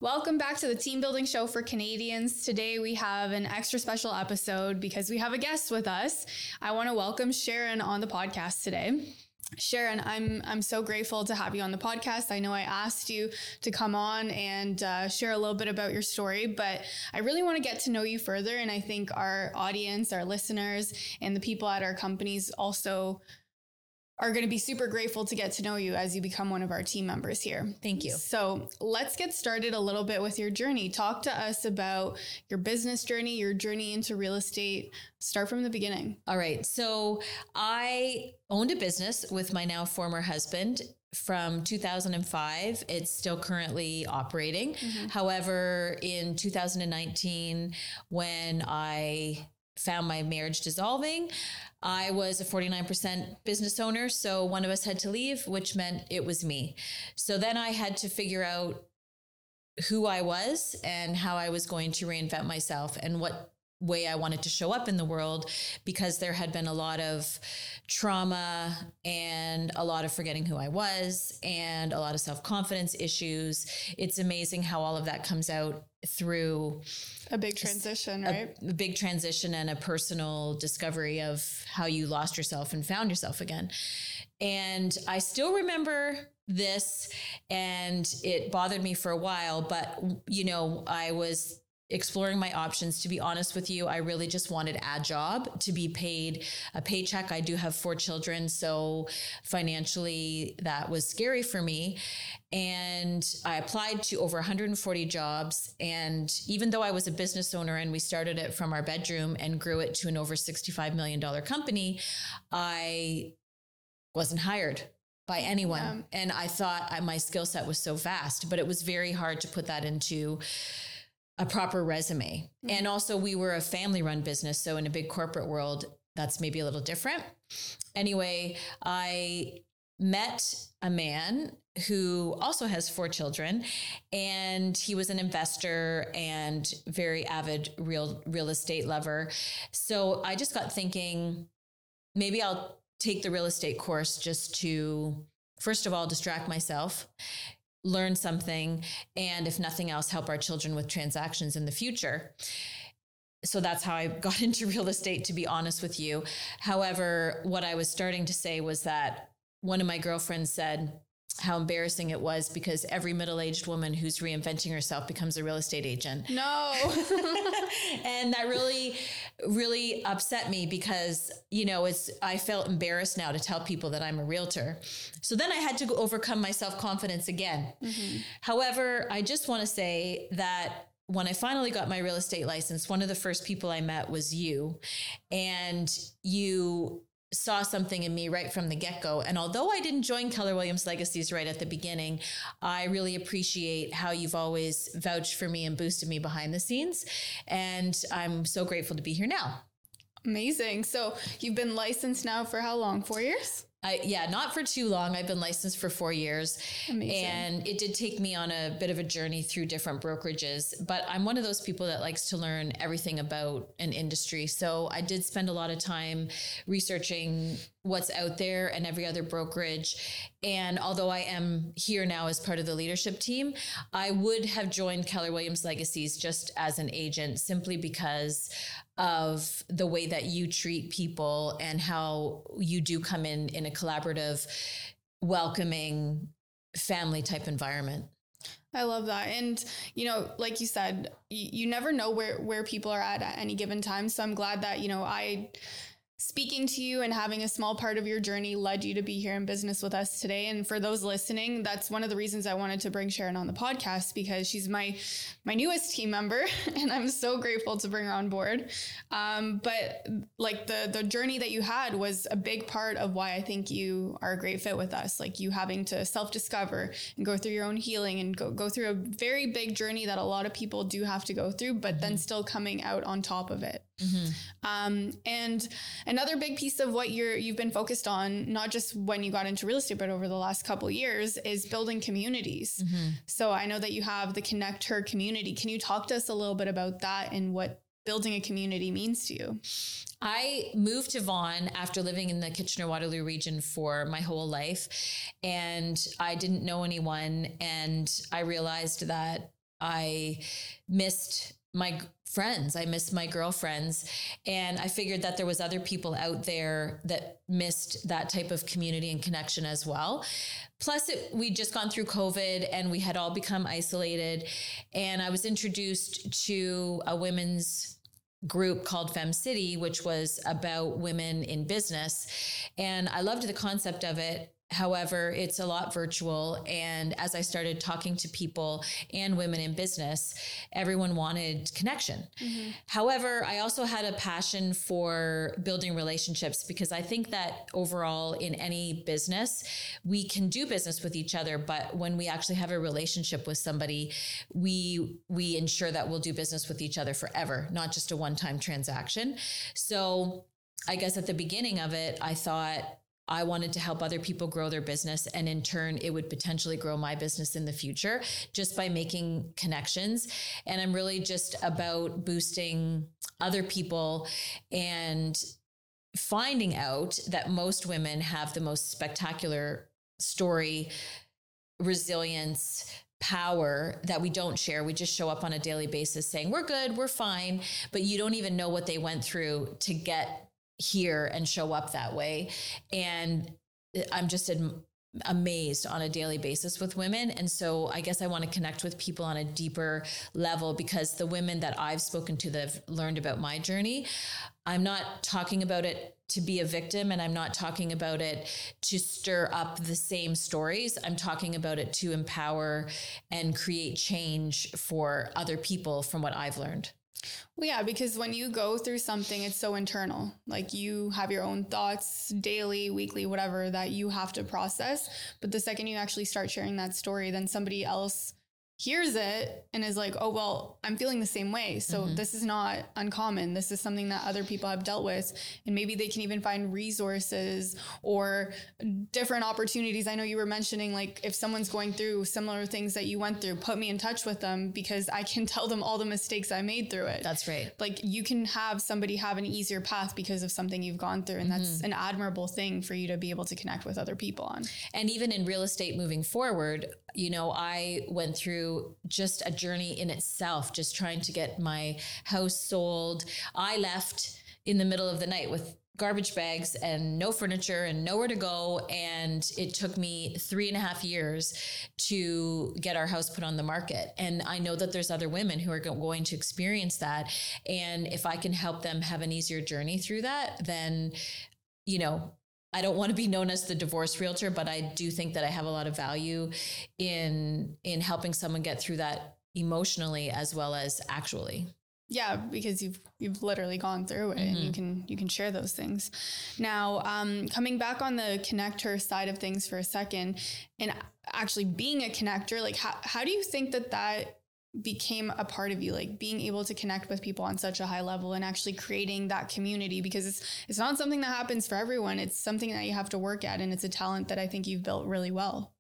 Welcome back to the Team Building Show for Canadians. Today we have an extra special episode because we have a guest with us. I want to welcome Sharon on the podcast today. Sharon, I'm so grateful to have you on the podcast. I know I asked you to come on and share a little bit about your story, but I really want to get to know you further. And I think our audience, our listeners, and the people at our companies also are going to be super grateful to get to know you as you become one of our team members here. Thank you. So let's get started a little bit with your journey. Talk to us about your business journey, your journey into real estate. Start from the beginning. All right. So I owned a business with my now former husband from 2005. It's still currently operating. However, in 2019, when I found my marriage dissolving, I was a 49% business owner. So one of us had to leave, which meant it was me. So then I had to figure out who I was and how I was going to reinvent myself and what way I wanted to show up in the world, because there had been a lot of trauma and a lot of forgetting who I was and a lot of self-confidence issues. It's amazing how all of that comes out through a big transition, right? A big transition and a personal discovery of how you lost yourself and found yourself again. And I still remember this, and it bothered me for a while, but I was exploring my options. To be honest with you, I really just wanted a job, to be paid a paycheck. I do have 4 children, so financially that was scary for me. And I applied to over 140 jobs. And even though I was a business owner and we started it from our bedroom and grew it to an over $65 million company, I wasn't hired by anyone. Yeah. And I thought my skill set was so vast, but it was very hard to put that into a proper resume. And also we were a family run business. So in a big corporate world, that's maybe a little different. Anyway, I met a man who also has 4 children, and he was an investor and very avid real estate lover. So I just got thinking, maybe I'll take the real estate course just to, first of all, distract myself, learn something, and if nothing else, help our children with transactions in the future. So that's how I got into real estate, to be honest with you. However, what I was starting to say was that one of my girlfriends said how embarrassing it was because every middle-aged woman who's reinventing herself becomes a real estate agent. No. And that really, really upset me because, I felt embarrassed now to tell people that I'm a realtor. So then I had to overcome my self-confidence again. However, I just want to say that when I finally got my real estate license, one of the first people I met was you, and you saw something in me right from the get-go. And although I didn't join Keller Williams Legacies right at the beginning, I really appreciate how you've always vouched for me and boosted me behind the scenes. And I'm so grateful to be here now. Amazing. So you've been licensed now for how long? 4 years? Not for too long. I've been licensed for 4 years. Amazing. And it did take me on a bit of a journey through different brokerages, but I'm one of those people that likes to learn everything about an industry. So I did spend a lot of time researching what's out there and every other brokerage. And although I am here now as part of the leadership team, I would have joined Keller Williams Legacies just as an agent, simply because of the way that you treat people and how you do come in a collaborative, welcoming, family type environment. I love that. And, like you said, you never know where people are at any given time. So I'm glad that, speaking to you and having a small part of your journey led you to be here in business with us today. And for those listening, that's one of the reasons I wanted to bring Sharon on the podcast, because she's my newest team member and I'm so grateful to bring her on board. But like the journey that you had was a big part of why I think you are a great fit with us. Like you having to self-discover and go through your own healing and go through a very big journey that a lot of people do have to go through, but then still coming out on top of it. And another big piece of what you've been focused on, not just when you got into real estate, but over the last couple of years, is building communities. So I know that you have the Connect Her community. Can you talk to us a little bit about that and what building a community means to you? I moved to Vaughan after living in the Kitchener-Waterloo region for my whole life, and I didn't know anyone. And I realized that I missed my friends. I missed my girlfriends. And I figured that there was other people out there that missed that type of community and connection as well. Plus, we'd just gone through COVID and we had all become isolated. And I was introduced to a women's group called Fem City, which was about women in business. And I loved the concept of it. However, it's a lot virtual. And as I started talking to people and women in business, everyone wanted connection. Mm-hmm. However, I also had a passion for building relationships, because I think that overall in any business, we can do business with each other. But when we actually have a relationship with somebody, we ensure that we'll do business with each other forever, not just a one-time transaction. So I guess at the beginning of it, I thought, I wanted to help other people grow their business, and in turn, it would potentially grow my business in the future just by making connections. And I'm really just about boosting other people and finding out that most women have the most spectacular story, resilience, power that we don't share. We just show up on a daily basis saying, we're good, we're fine, but you don't even know what they went through to get here and show up that way. And I'm just amazed on a daily basis with women. And so I guess I want to connect with people on a deeper level, because the women that I've spoken to that have learned about my journey, I'm not talking about it to be a victim, and I'm not talking about it to stir up the same stories. I'm talking about it to empower and create change for other people from what I've learned. Well, yeah, because when you go through something, it's so internal. Like, you have your own thoughts daily, weekly, whatever, that you have to process. But the second you actually start sharing that story, then somebody else hears it and is like, oh, well, I'm feeling the same way. So this is not uncommon. This is something that other people have dealt with. And maybe they can even find resources or different opportunities. I know you were mentioning, like, if someone's going through similar things that you went through, put me in touch with them, because I can tell them all the mistakes I made through it. That's right. Like, you can have somebody have an easier path because of something you've gone through. And that's an admirable thing for you to be able to connect with other people on. And even in real estate moving forward, you know, I went through just a journey in itself, just trying to get my house sold. I left in the middle of the night with garbage bags and no furniture and nowhere to go. And it took me 3.5 years to get our house put on the market. And I know that there's other women who are going to experience that. And if I can help them have an easier journey through that, then, you know, I don't want to be known as the divorce realtor, but I do think that I have a lot of value in helping someone get through that emotionally as well as actually. Yeah, because you've literally gone through it, and you can share those things. Now, coming back on the connector side of things for a second, and actually being a connector, like how do you think that became a part of you, like being able to connect with people on such a high level and actually creating that community? Because it's not something that happens for everyone. It's something that you have to work at, and it's a talent that I think you've built really well.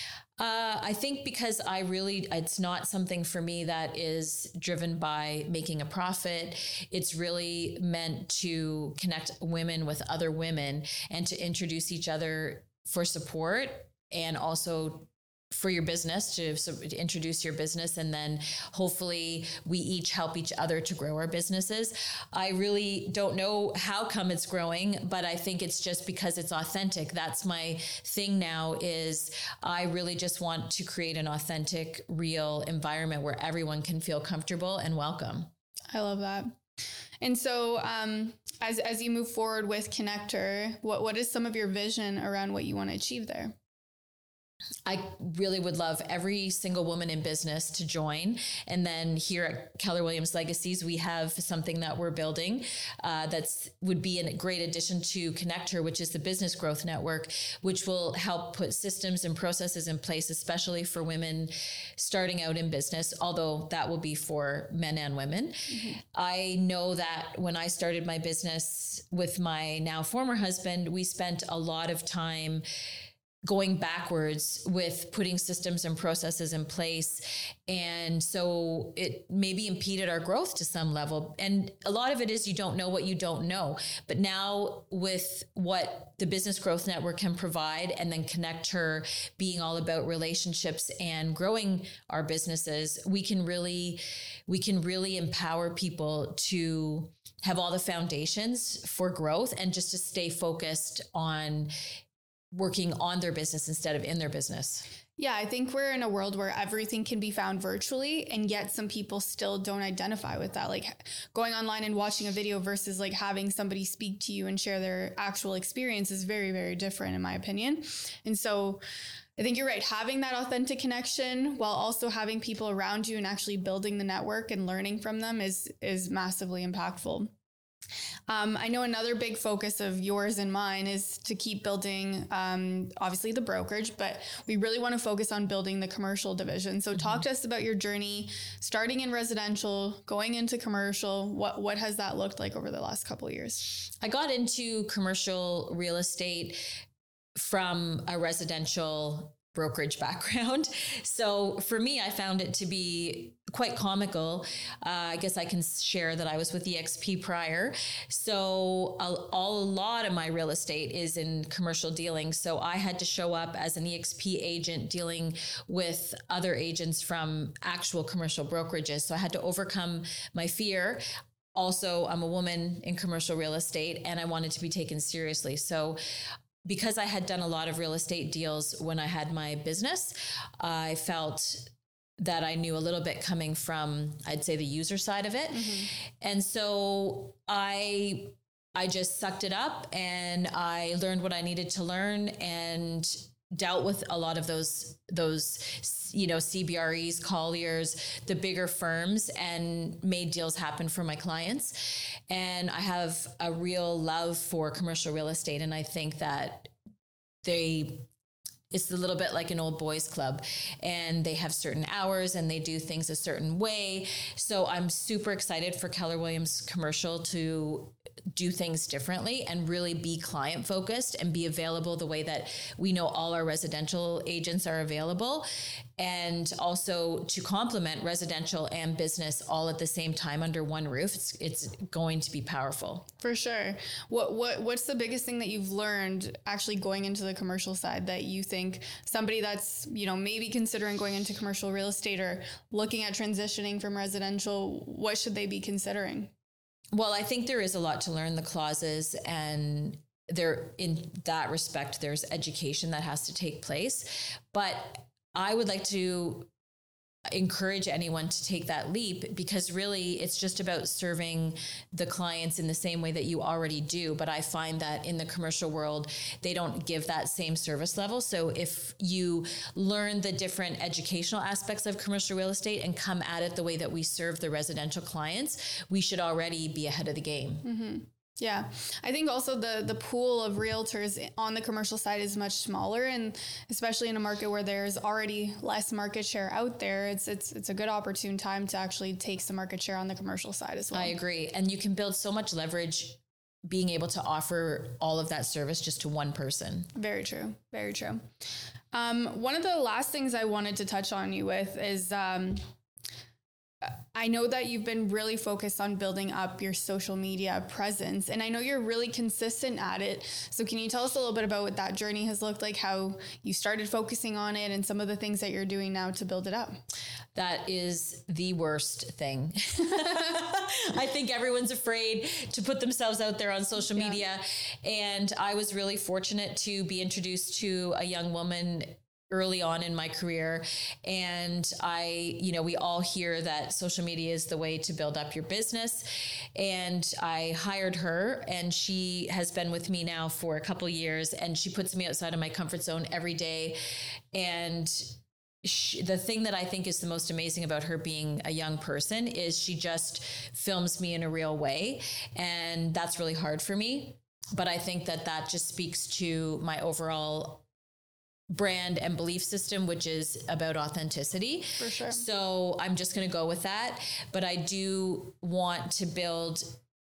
I think because it's not something for me that is driven by making a profit. It's really meant to connect women with other women and to introduce each other for support, and also for your business, to introduce your business. And then hopefully we each help each other to grow our businesses. I really don't know how come it's growing, but I think it's just because it's authentic. That's my thing now, is I really just want to create an authentic, real environment where everyone can feel comfortable and welcome. I love that. And so as you move forward with Connector, what is some of your vision around what you want to achieve there? I really would love every single woman in business to join. And then here at Keller Williams Legacies, we have something that we're building would be a great addition to Connector, which is the Business Growth Network, which will help put systems and processes in place, especially for women starting out in business, although that will be for men and women. I know that when I started my business with my now former husband, we spent a lot of time going backwards with putting systems and processes in place. And so it maybe impeded our growth to some level. And a lot of it is you don't know what you don't know. But now with what the Business Growth Network can provide, and then Connect Her being all about relationships and growing our businesses, we can really empower people to have all the foundations for growth and just to stay focused on working on their business instead of in their business. Yeah, I think we're in a world where everything can be found virtually, and yet some people still don't identify with that. Like going online and watching a video versus like having somebody speak to you and share their actual experience is very, very different in my opinion. And so I think you're right. Having that authentic connection while also having people around you and actually building the network and learning from them is massively impactful. I know another big focus of yours and mine is to keep building, obviously the brokerage, but we really want to focus on building the commercial division. So talk to us about your journey, starting in residential, going into commercial. What has that looked like over the last couple of years? I got into commercial real estate from a residential brokerage background. So for me, I found it to be quite comical. I guess I can share that I was with EXP prior. So a lot of my real estate is in commercial dealing. So I had to show up as an EXP agent dealing with other agents from actual commercial brokerages. So I had to overcome my fear. Also, I'm a woman in commercial real estate and I wanted to be taken seriously. So because I had done a lot of real estate deals when I had my business, I felt that I knew a little bit coming from, I'd say, the user side of it. Mm-hmm. And so I just sucked it up and I learned what I needed to learn and dealt with a lot of those, CBREs, Colliers, the bigger firms, and made deals happen for my clients. And I have a real love for commercial real estate. And I think that it's a little bit like an old boys club, and they have certain hours and they do things a certain way. So I'm super excited for Keller Williams Commercial to do things differently and really be client focused and be available the way that we know all our residential agents are available, and also to complement residential and business all at the same time under one roof. It's going to be powerful. For sure. What's the biggest thing that you've learned actually going into the commercial side that you think somebody that's, maybe considering going into commercial real estate or looking at transitioning from residential, what should they be considering? Well, I think there is a lot to learn, the clauses, and there, in that respect, there's education that has to take place. But I would like to encourage anyone to take that leap, because really it's just about serving the clients in the same way that you already do. But I find that in the commercial world, they don't give that same service level. So if you learn the different educational aspects of commercial real estate and come at it the way that we serve the residential clients, we should already be ahead of the game. Mm-hmm. Yeah. I think also the pool of realtors on the commercial side is much smaller, and especially in a market where there's already less market share out there, it's a good opportune time to actually take some market share on the commercial side as well. I agree. And you can build so much leverage being able to offer all of that service just to one person. Very true. Very true. One of the last things I wanted to touch on you with is, I know that you've been really focused on building up your social media presence, and I know you're really consistent at it. So can you tell us a little bit about what that journey has looked like, how you started focusing on it, and some of the things that you're doing now to build it up? That is the worst thing. I think everyone's afraid to put themselves out there on social media. And I was really fortunate to be introduced to a young woman early on in my career. And we all hear that social media is the way to build up your business. And I hired her, and she has been with me now for a couple of years, and she puts me outside of my comfort zone every day. And the thing that I think is the most amazing about her being a young person is she just films me in a real way. And that's really hard for me. But I think that just speaks to my overall brand and belief system, which is about authenticity. For sure. So I'm just going to go with that. But I do want to build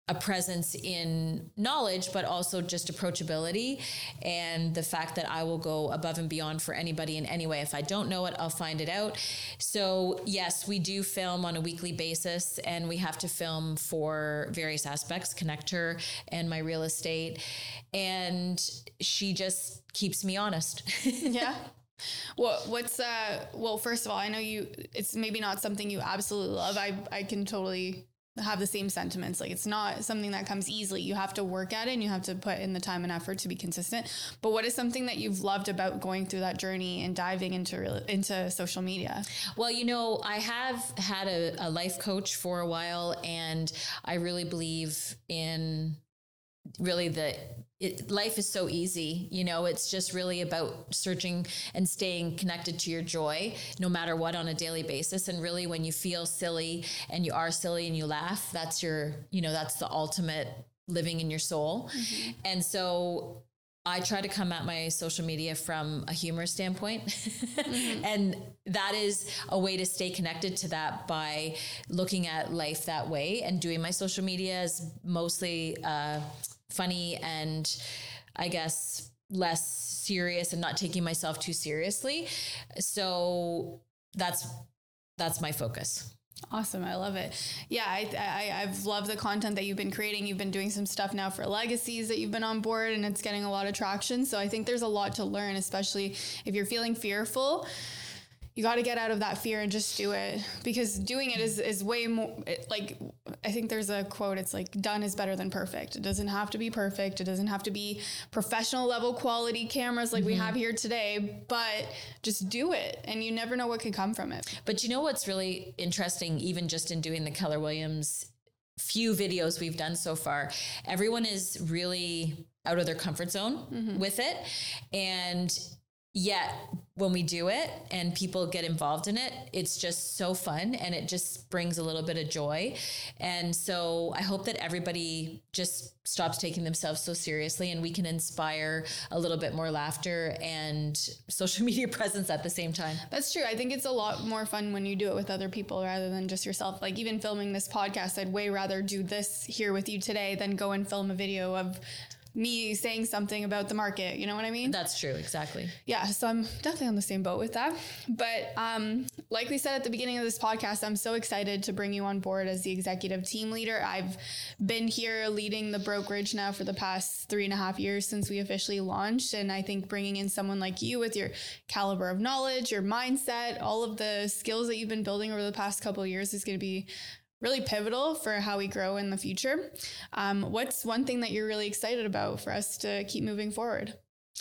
a presence in knowledge, but also just approachability, and the fact that I will go above and beyond for anybody in any way. If I don't know it, I'll find it out. So yes, we do film on a weekly basis, and we have to film for various aspects, Connector and my real estate. And she just keeps me honest. Yeah. Well, well, first of all, I know it's maybe not something you absolutely love. I can totally have the same sentiments. Like, it's not something that comes easily. You have to work at it, and you have to put in the time and effort to be consistent. But what is something that you've loved about going through that journey and diving into social media? Well, I have had a life coach for a while, and I really believe in really life is so easy. It's just really about searching and staying connected to your joy, no matter what, on a daily basis. And really, when you feel silly and you are silly and you laugh, that's that's the ultimate living in your soul. Mm-hmm. And so I try to come at my social media from a humor standpoint. Mm-hmm. And that is a way to stay connected to that, by looking at life that way, and doing my social media as mostly funny and, I guess, less serious, and not taking myself too seriously. So that's my focus. Awesome. I love it. Yeah. I've loved the content that you've been creating. You've been doing some stuff now for Legacies that you've been on board, and it's getting a lot of traction. So I think there's a lot to learn, especially if you're feeling fearful. You got to get out of that fear and just do it, because doing it is way more, I think there's a quote. It's like, done is better than perfect. It doesn't have to be perfect. It doesn't have to be professional level quality cameras like we have here today, but just do it, and you never know what could come from it. But what's really interesting, even just in doing the Keller Williams few videos we've done so far, everyone is really out of their comfort zone with it. And yet when we do it and people get involved in it, it's just so fun, and it just brings a little bit of joy. And so I hope that everybody just stops taking themselves so seriously, and we can inspire a little bit more laughter and social media presence at the same time. That's true. I think it's a lot more fun when you do it with other people rather than just yourself. Like, even filming this podcast, I'd way rather do this here with you today than go and film a video of me saying something about the market. You know what I mean? That's true. Exactly. Yeah. So I'm definitely on the same boat with that. But like we said at the beginning of this podcast, I'm so excited to bring you on board as the executive team leader. I've been here leading the brokerage now for the past 3.5 years since we officially launched. And I think bringing in someone like you with your caliber of knowledge, your mindset, all of the skills that you've been building over the past couple of years is going to be really pivotal for how we grow in the future. What's one thing that you're really excited about for us to keep moving forward?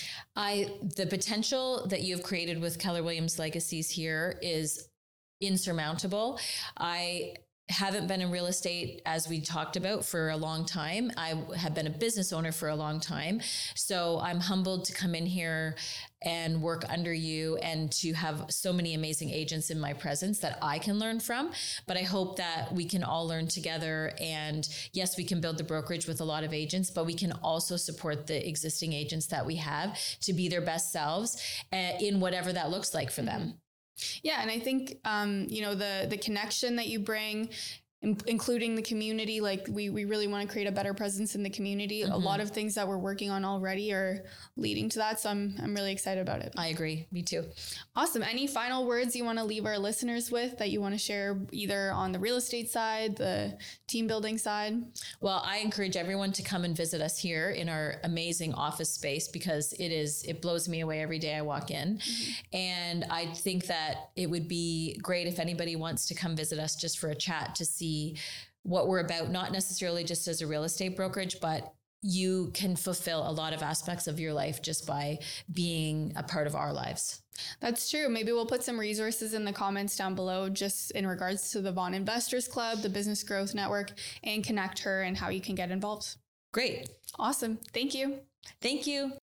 The potential that you've created with Keller Williams Legacies here is insurmountable. I haven't been in real estate, as we talked about, for a long time. I have been a business owner for a long time. So I'm humbled to come in here and work under you, and to have so many amazing agents in my presence that I can learn from. But I hope that we can all learn together. And yes, we can build the brokerage with a lot of agents, but we can also support the existing agents that we have to be their best selves in whatever that looks like for them. Yeah. And I think, the connection that you bring, including the community, like we really want to create a better presence in the community. A lot of things that we're working on already are leading to that. So I'm really excited about it. I agree. Me too. Awesome. Any final words you want to leave our listeners with that you want to share, either on the real estate side, the team building side? Well, I encourage everyone to come and visit us here in our amazing office space, because it blows me away every day I walk in. And I think that it would be great if anybody wants to come visit us just for a chat, to see what we're about, not necessarily just as a real estate brokerage, but you can fulfill a lot of aspects of your life just by being a part of our lives. That's true. Maybe we'll put some resources in the comments down below, just in regards to the Vaughan Investors Club, the Business Growth Network, and Connector, and how you can get involved. Great. Awesome. Thank you. Thank you.